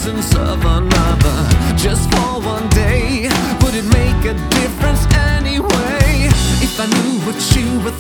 presence of another. Just for one day, would it make a difference anyway? If I knew what you were